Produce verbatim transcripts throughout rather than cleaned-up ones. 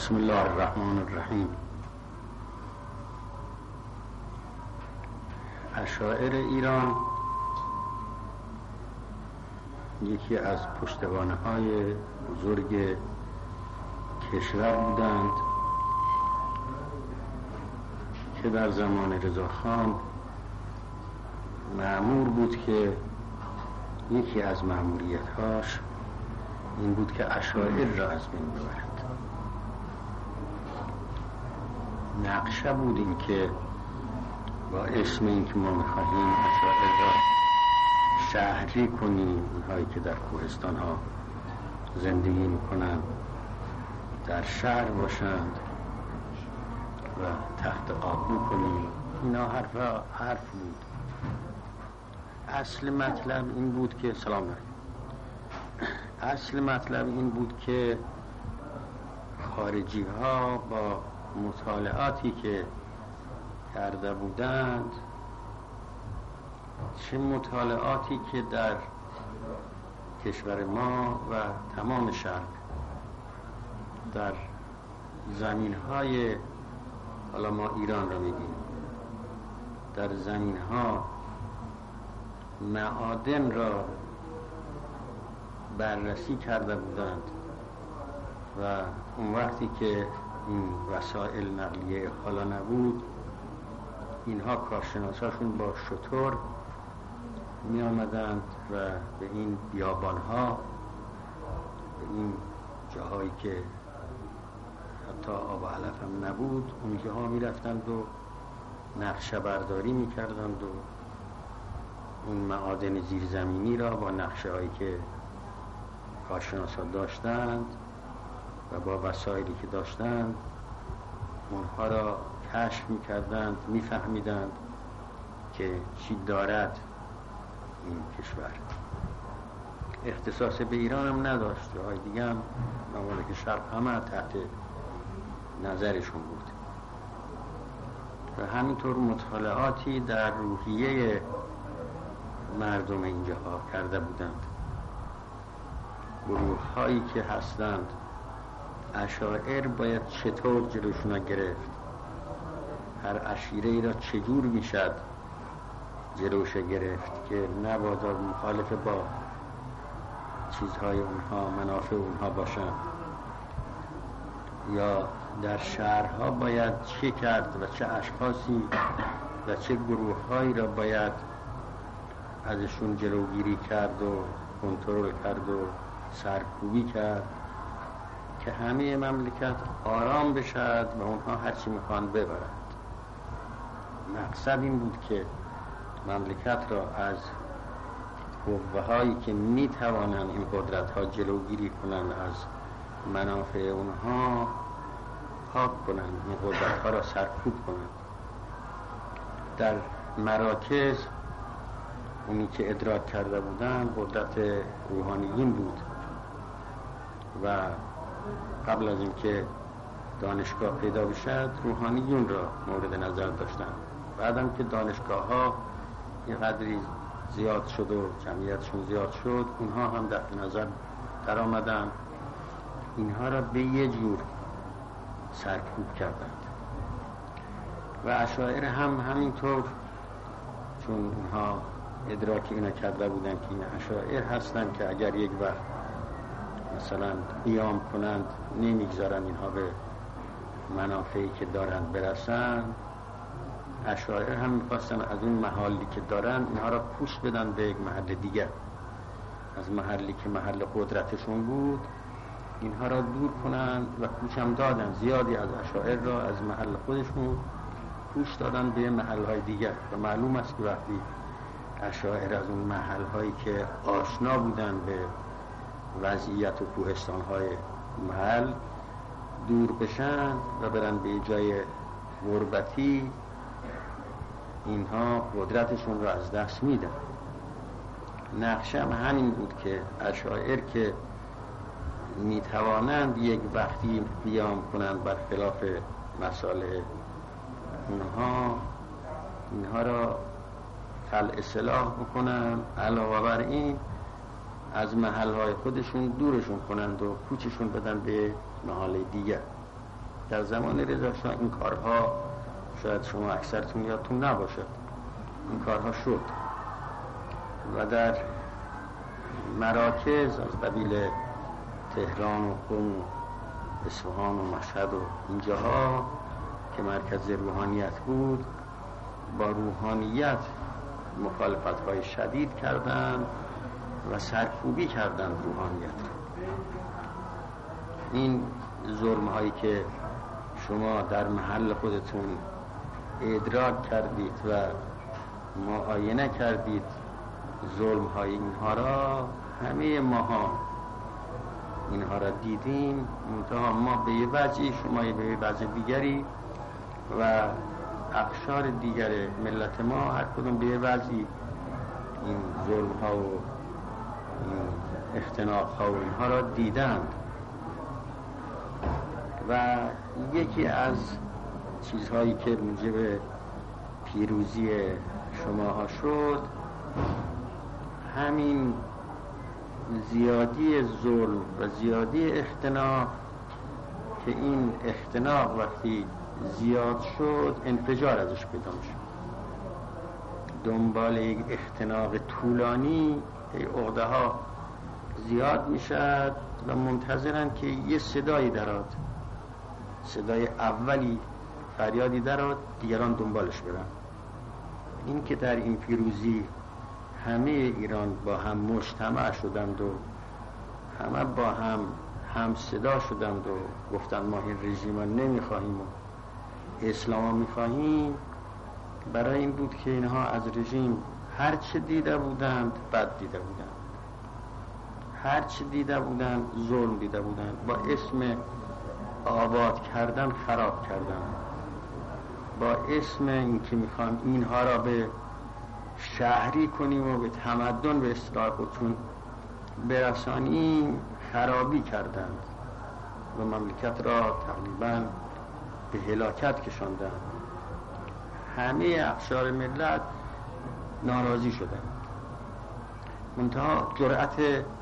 بسم الله الرحمن الرحیم. اشاعره ایران یکی از پشتوانه‌های بزرگ کشور بودند که در زمان رضاخان مأمور بود که یکی از مأموریت‌هاش این بود که اشاعره را از بین ببرد. نقشه بود این که با اسم این که ما می‌خواهیم اشاعره را شهری کنیم، اونهایی که در کوهستان ها زندگی میکنند در شهر باشند و تحت قابو کنیم. اینا حرف حرف بود. اصل مطلب این بود که سلام علیکم. اصل مطلب این بود که خارجی ها با مطالعاتی که کرده بودند، چه مطالعاتی که در کشور ما و تمام شرق در زمین های، حالا ما ایران را میگیم، در زمین ها معادن را بررسی کرده بودند و اون وقتی که این وسایل نقلیه حالا نبود، اینها کارشناساشون با شتر می آمدند و به این بیابان ها، به این جاهایی که حتی آب و علف هم نبود، اونجاها می رفتند و نقشه برداری می کردند و اون معادن زیرزمینی را با نقشه هایی که کارشناسا داشتند و با وسایلی که داشتند اونها را کشف می کردند، می فهمیدند که چی دارد این کشور. اختصاص به ایران هم نداشت، جاهای دیگه هم ممالک شرق همه تحت نظرشون بود و همینطور مطالعاتی در روحیه مردم اینجاها کرده بودند. گروه هایی که هستند اشاعر باید چطور جلوشون گرفت، هر عشیره ای را چجور میشد جلوش گرفت که نبادا مخالف با چیزهای اونها، منافع اونها باشند، یا در شهرها باید چه کرد و چه اشخاصی و چه گروه هایی را باید ازشون جلوگیری کرد و کنترل کرد و سرکوبی کرد که همه مملکت آرام بشد و اونها هرچی میخوان ببرند. مقصد این بود که مملکت را از قوه هایی که میتوانند این قدرت ها جلوگیری کنند از منافع اونها پاک کنند، این قدرت ها را سرکوب کنند. در مراکز اونی که ادراک کرده بودند قدرت روحانیین بود و قبل از اینکه دانشگاه پیدا بشد روحانیون را مورد نظر داشتند. بعدم که دانشگاه ها یه قدری زیاد شد و جمعیتشون زیاد شد، اونها هم در نظر در آمدن، اینها را به یه جور سرکوب کردند و اشاعره هم همینطور، چون اونها ادراک اینا کرده بودن که این اشاعر هستن که اگر یک وقت مثلا قیام کنند نمیگذارن اینها به منافعی که دارند برسن. اشاعره هم میخواستن از اون محلی که دارن اینها را پوش بدن به یک محل دیگر، از محلی که محل قدرتشون بود اینها را دور کنند و پوش هم دادن. زیادی از اشاعر را از محل خودشون پوش دادن به محل های دیگر و معلوم است که وقتی اشاعر از اون محل هایی که آشنا بودن به وضعیت و کوهستان های محل دور بشن و برن به جای غربتی، اینها قدرتشون را از دست میدن. نقشه هم همین بود که اشاعر که میتوانند یک وقتی قیام کنند بر خلاف مصالح اونها، اینها را خلع اصلاح بکنن، علاوه بر این از محلهای خودشون دورشون کنند و کوچشون بدن به محل دیگر. در زمان رضا شاه این کارها شاید شما اکثرتون یادتون نباشد، این کارها شد و در مراکز از قبیل تهران و قم و اصفهان و مشهد و اینجاها که مرکز روحانیت بود با روحانیت مخالفت‌های شدید کردند و سرکوبی کردند روحانیت رو. این ظلم‌هایی که شما در محل خودتون ادراک کردید و معاینه کردید، ظلم‌های اینها را همه ماها اینها را دیدیم، منتها ما به یه وجهی، شما به یه وجه دیگری و اقشار دیگر ملت ما هر کدوم به یه وجهی این ظلم‌ها و این اختناق‌ها و اینها را دیدند. و یکی از چیزهایی که موجب پیروزی شماها شد همین زیادی ظلم و زیادی اختناق، که این اختناق وقتی زیاد شد انفجار ازش پیدا میشه. دنبال یک اختناق طولانی عقده ها زیاد میشد و منتظرن که یه صدایی دراد، صدای اولی فریادی دراد، دیگران دنبالش برن. این که در این پیروزی همه ایران با هم مجتمع شدند و همه با هم هم صدا شدند و گفتند ما این رژیم ها نمیخواهیم و اسلام ها میخواهیم، برای این بود که اینها از رژیم هر چه دیده بودند بد دیده بودند، هر چه دیده بودند ظلم دیده بودند، با اسم آباد کردن خراب کردن، با اسم این که میخوان اینها را به شهری کنیم و به تمدن به اصطلاح خودشون برسانیم خرابی کردند و مملکت را تقریبا به هلاکت کشاندند. همه اقشار ملت ناراضی شدند، منتها جرأت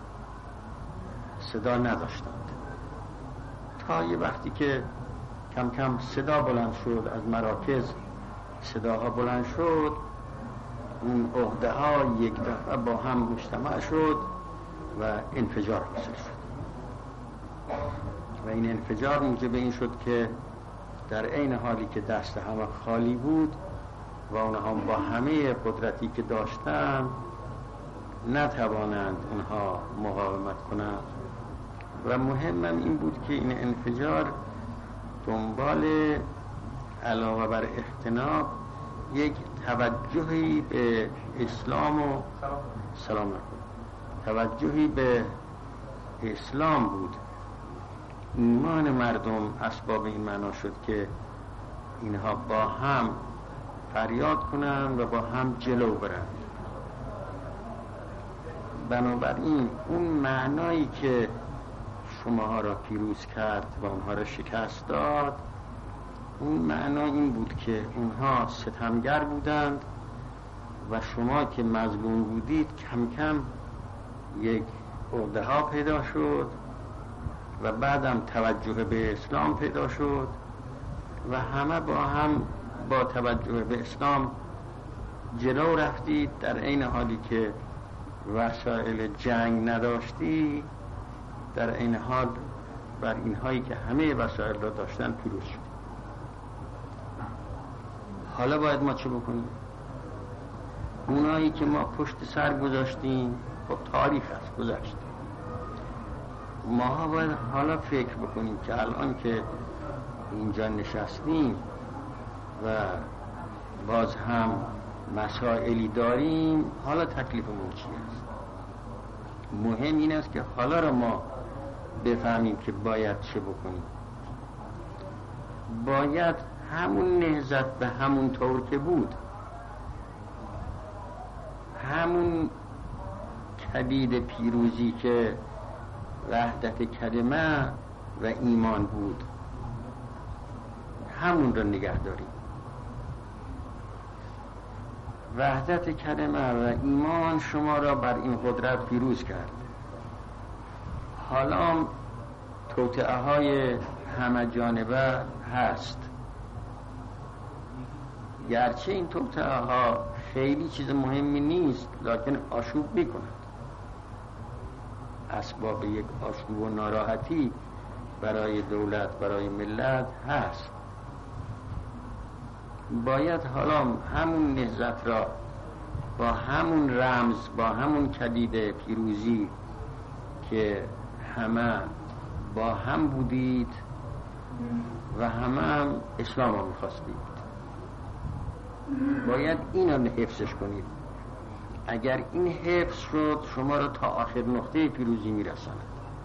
صدا نداشتند تا یه وقتی که کم کم صدا بلند شد، از مراکز صداها بلند شد، اون عقده ها یک دفعه با هم مجتمع شد و انفجار حاصل شد. و این انفجار موجب این شد که در عین حالی که دست همه خالی بود و اونها با همه قدرتی که داشتن نتوانند اونها مقاومت کنند. و مهمم این بود که این انفجار دنبال علاوه بر اختناق یک توجهی به اسلام و سلام علیکم توجهی به اسلام بود. ایمان مردم اسباب این معنا شد که اینها با هم فریاد کنند و با هم جلو برند. بنابراین اون معنایی که شماها را پیروز کرد و اونها را شکست داد، اون معنا این بود که اونها ستمگر بودند و شما که مظلوم بودید کم کم یک عقده ها پیدا شد و بعدم توجه به اسلام پیدا شد و همه با هم با توجه به اسلام جلو رفتید، در عین حالی که وسایل جنگ نداشتی، در این حال بر اینهایی که همه وسایل را داشتن پیروز شد. حالا باید ما چه بکنیم؟ اونایی که ما پشت سر گذاشتیم، خب تاریخ است، گذشت. ما باید حالا فکر بکنیم که الان که اینجا نشستیم و باز هم مسائلی داریم، حالا تکلیفمون چی است؟ مهم این است که حالا را ما بفهمیم که باید چه بکنیم. باید همون نهضت به همون طور که بود، همون کلید پیروزی که وحدت کلمه و ایمان بود، همون را نگه داریم. وحدت کلمه و ایمان شما را بر این قدرت پیروز کرد. حالا توطئه های همه جانبه هست. گرچه این توطئه ها خیلی چیز مهمی نیست، لکن آشوب میکنند. اسباب یک آشوب و ناراحتی برای دولت، برای ملت هست. باید حالا همون نهضت را با همون رمز، با همون کلید پیروزی که همه با هم بودید و همه هم اسلام را میخواستید، باید این هم حفظش کنید. اگر این حفظ شد شما را تا آخر نقطه پیروزی میرساند.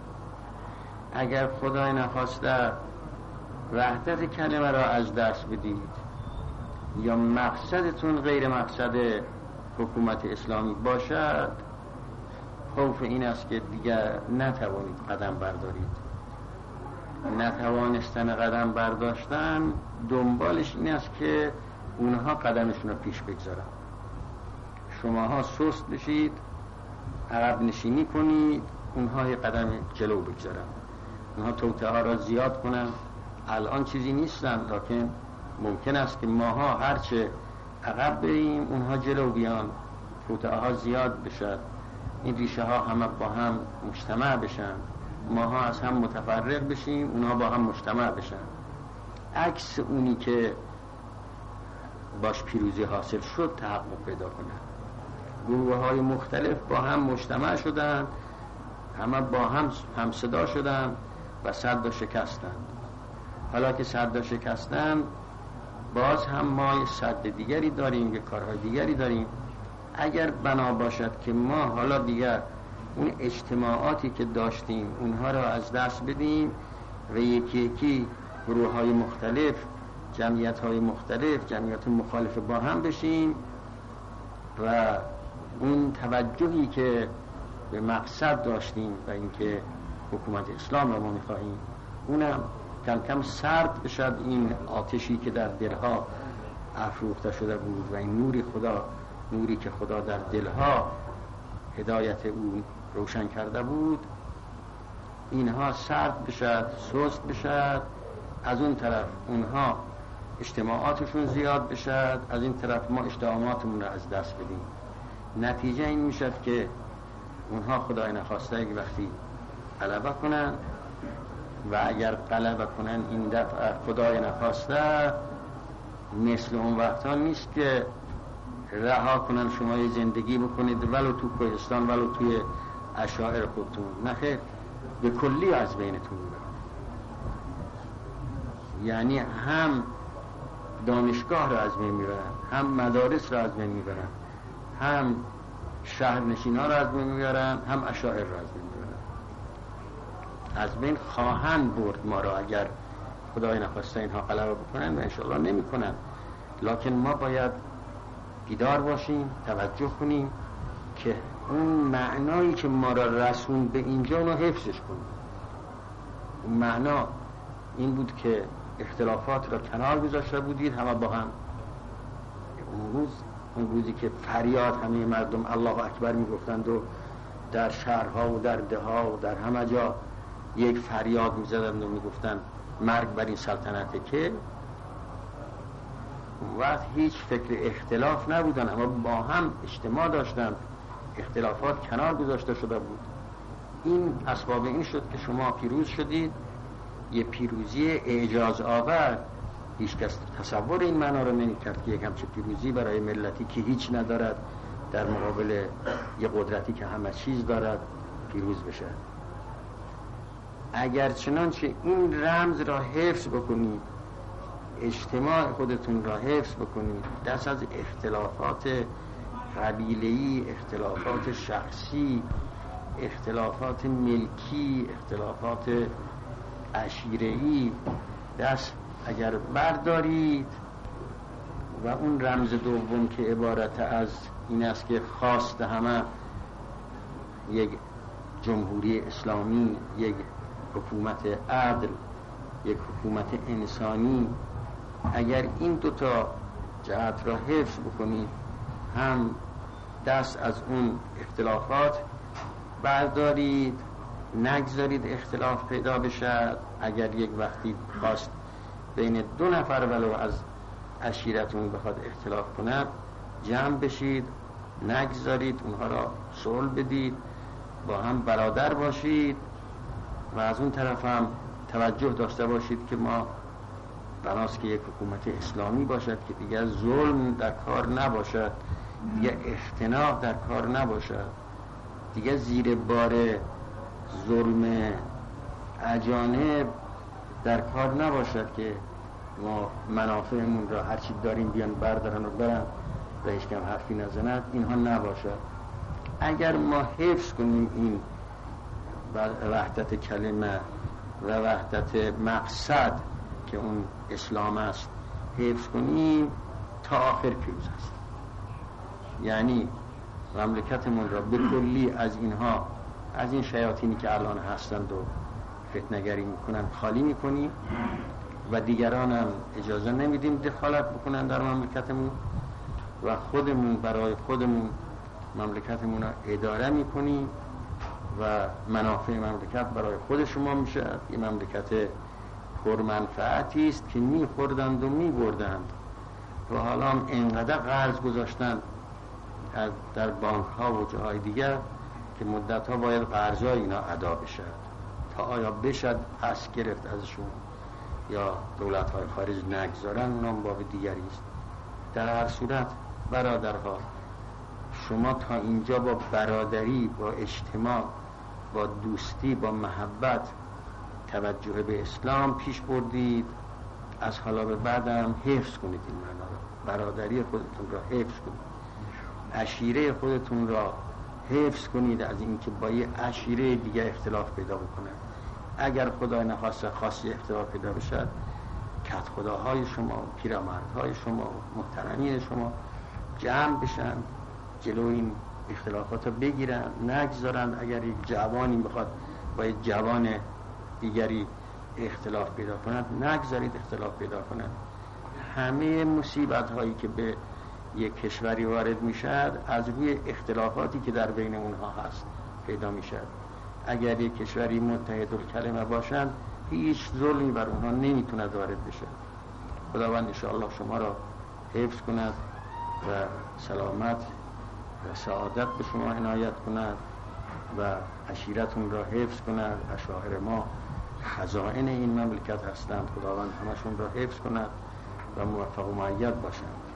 اگر خدای نخواسته وحدت کلمه را از دست بدید یا مقصدتون غیر مقصد حکومت اسلامی باشد، خوف این است که دیگر نتوانید قدم بردارید. نتوانستن قدم برداشتن دنبالش این است که اونها قدمشون رو پیش بگذارن، شماها سست بشید، عقب نشینی کنید، اونها یه قدم جلو بگذارن، اونها توطئه ها را زیاد کنن. الان چیزی نیستن، لکن ممکن است که ماها هرچه عقب بریم اونها جلو بیان، توطئه ها زیاد بشد، این ریشه ها همه با هم مجتمع بشن، ماها از هم متفرق بشیم، اونها با هم مجتمع بشن. عکس اونی که باش پیروزی حاصل شد تحقق پیدا کنه. گروه های مختلف با هم مجتمع شدن، همه با هم هم صدا شدن و صد شکستن. حالا که صد شکستن، باز هم ما یه صد دیگری داریم، یه کارهای دیگری داریم. اگر بنا باشد که ما حالا دیگر اون اجتماعاتی که داشتیم اونها را از دست بدیم و یکی یکی گروه های مختلف، جمعیت های مختلف، جمعیت مخالف با هم بشیم و اون توجهی که به مقصد داشتیم و اینکه حکومت اسلام را ما می‌خواهیم، اونم کم کم سرد بشد، این آتشی که در دلها افروخته شده بود و این نوری خدا، نوری که خدا در دلها هدایت او روشن کرده بود، اینها سرد بشد، سست بشد. از اون طرف اونها اجتماعاتشون زیاد بشد، از این طرف ما اجتماعاتمون رو از دست بدیم. نتیجه این میشد که اونها خدای نخواسته یک وقتی غلبه کنن و اگر غلبه کنن این دفعه خدای نخواسته مثل اون وقتا نیست که رها کنن شما یه زندگی بکنید ولو تو کوهستان ولو توی اشاعر خودتون، نخیر، به کلی از بینتون میبرن. یعنی هم دانشگاه را از بین میبرن، هم مدارس را از بین میبرن، هم شهرنشینا را از بین میبرن، هم اشاعر را از بین میبرن. از بین خواهند برد ما را اگر خدای نخواسته اینها غلبه بکنن و انشاءالله نمی کنن. لکن ما باید بیدار باشیم، توجه کنیم که اون معنایی که ما را رسون به اینجا رو حفظش کنیم. اون معنا این بود که اختلافات را کنار گذاشته بودید همه با هم. اون روز، اون روزی که فریاد همه مردم الله اکبر میگفتند و در شهرها و در دهها و در همه جا یک فریاد میزدند و میگفتند مرگ بر این سلطنت، که اون وقت هیچ فکر اختلاف نبودن، اما با هم اجتماع داشتند، اختلافات کنار گذاشته شده بود. این اسباب این شد که شما پیروز شدید، یه پیروزی اعجاز آور. هیچ کس تصور این معنا رو نمی کرد که یک همچه پیروزی برای ملتی که هیچ ندارد در مقابل یه قدرتی که همه چیز دارد پیروز بشه. اگر چنانچه این رمز را حفظ بکنید، اجتماع خودتون را حفظ بکنید، دست از اختلافات قبیله‌ای، اختلافات شخصی، اختلافات ملکی، اختلافات عشیره‌ای دست اگر بردارید و اون رمز دوم که عبارت از این است که خواست همه یک جمهوری اسلامی، یک حکومت عدل، یک حکومت انسانی، اگر این دوتا جهت را حفظ بکنید، هم دست از اون اختلافات بردارید نگذارید اختلاف پیدا بشه. اگر یک وقتی خواست بین دو نفر ولو از عشیرتون بخواد اختلاف کنه، جمع بشید، نگذارید اونها را صلح بدید، با هم برادر باشید و از اون طرف هم توجه داشته باشید که ما بناست که یک حکومت اسلامی باشد که دیگر ظلم در کار نباشد، دیگر اختناق در کار نباشد، دیگر زیر بار ظلم اجانب در کار نباشد که ما منافعمون را هرچی داریم بیان بردارن و برن و هیچ کم حرفی نزند. اینها نباشد. اگر ما حفظ کنیم این وحدت کلمه و وحدت مقصد که اون اسلام است، حفظ کنیم، تا آخر پیروز است. یعنی مملکتمون را به کلی از اینها، از این شیاطینی که الان هستند و فتنه‌گری میکنن خالی میکنیم و دیگران هم اجازه نمیدیم دخالت بکنن در مملکتمون و خودمون برای خودمون مملکتمون را اداره میکنیم و منافع مملکت برای خود شما میشه. این مملکت پرمنفعتی است که میخوردند و میبردند و حالا هم اینقدر قرض گذاشتند در بانک ها و جاهای دیگر که مدت ها باید قرضای اینا ادا بشه تا آیا بشد پس گرفت ازشون یا دولت های خارج نگذارن، اونام باب دیگری است. در هر صورت برادرها، شما تا اینجا با برادری، با اجتماع، با دوستی، با محبت توجه به اسلام پیش بردید. از حالا به بعدم حفظ کنید این معنا را، برادری خودتون را حفظ کنید، عشیره خودتون را حفظ کنید از اینکه با یه عشیره دیگه اختلاف پیدا بکنه. اگر خدای نخواسته خاصی اختلاف پیدا بشد، کت خداهای شما، پیرمردهای شما، محترمین شما جمع بشن، جلو این اختلافات رو بگیرن، نگذارن اگر یک جوانی بخواد با یک جوان دیگری اختلاف پیدا کنند، نگذارید اختلاف پیدا کنند. همه مصیبت هایی که به یک کشوری وارد میشد از روی اختلافاتی که در بین اونها هست پیدا میشد. اگر یک کشوری متحد الکلمه باشند، هیچ ظلمی بر اونها نمیتوند وارد بشه. خداوند انشاءالله شما را حفظ کند و سلامت و سعادت به شما عنایت کند و عشیرتون را حفظ کند. عشایر ما خزائن این مملکت هستند. خداوند همشون را حفظ کند و موفق و مؤید باشند.